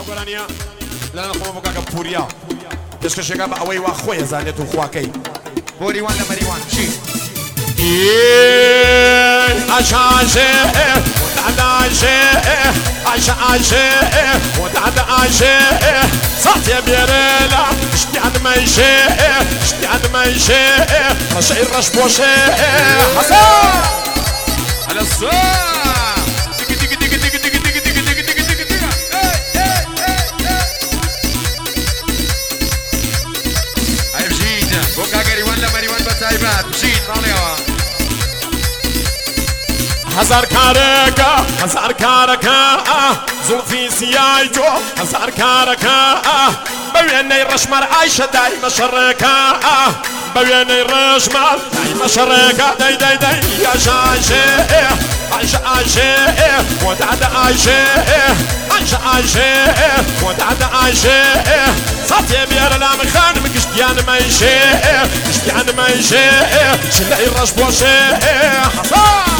چاوگرانیا لنا خوب بکا پوریا دشکشگا با اوی واخوی زانیت و خواکی بوری وان نمبری وان چی عشاشه ودعداشه عشاشه ودعداشه صوتي بيرلا اشتيان مايشه اشتيان مايشه رشي الرشبوشه حسن على الصوت هاي بجيد بوكا قري وان نمبری وان بتايبات بجيد ماليوا هزار كاركا زلفي سيايتو هزار كاركا بويني رشمر عايشة دايما شركا بويني رشمر دايما شركا داي داي داي يا شاشة عايشة عايشة ودعد عايشة عايشة عايشة ودعد عايشة صوتي بيرلا مخان مكشتيان مايشة كشتيان مايشة شلعي الرشبوشة حصان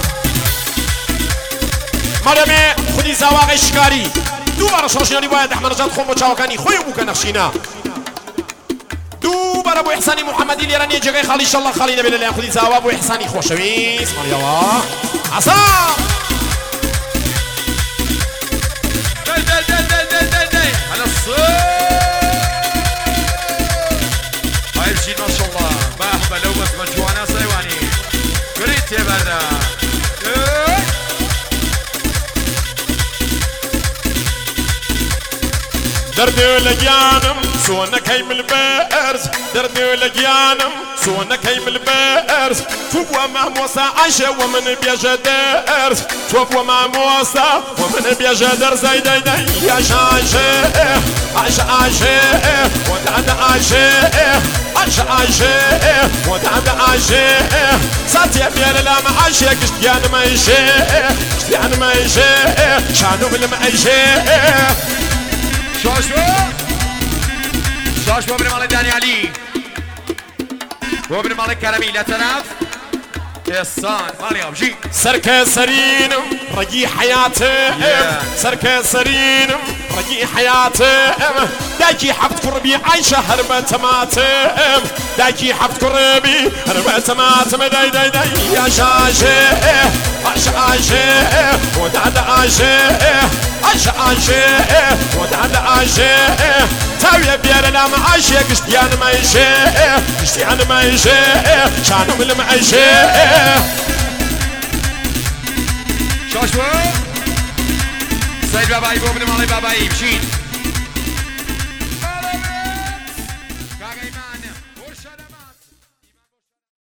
مادامي خودی زواغ شکاری دوباره شاشیانی باید احمد نجات خون با چاوکانی خوی بو کنخشینا دوباره بو احسانی محمدی لیرانی جگای خالی انشالله خالی نبیل الله خودی زواغ بو احسانی خوشویس مالی الله عصا دل دل دل دل دل دل دل على الصوت هاي بجيد ما شاء الله باه لو بس مجوانا صيواني قريت يا بردا دردي ولجانم سونا كيم البارز دردي ولجانم سونا كيم البارز فوق وما موسى عايشة ومن بيجا درز فوق وما موسى ومن بيجا درز داي داي داي يا شاشة عايشة عايشة ودعد عايشة عايشة عايشة ودعد عايشة ساتي بير لا معايشة كشتيان مايشة كشتيان مايشة شانو بالمعيشة شاش بو ابن مالك داني علي بو ابن مالك كرمي لا تناف يسان مالي ابجي سركة سرينم رجي حياتي سركة سرينم رجي حياتي داكي حفت قربي عايشة هربة تماتم داكي حفت قربي هربة تماتم داي داي داي يا شاشة عايشة عايشة ودعد عايشة عايشة عايشة ودعد عايشة تاوية بير لا معايشة كشتيان مايشة كشتيان مايشة شانو من المعيشة شاشو سيد باباي بو ابن مالي باباي بشين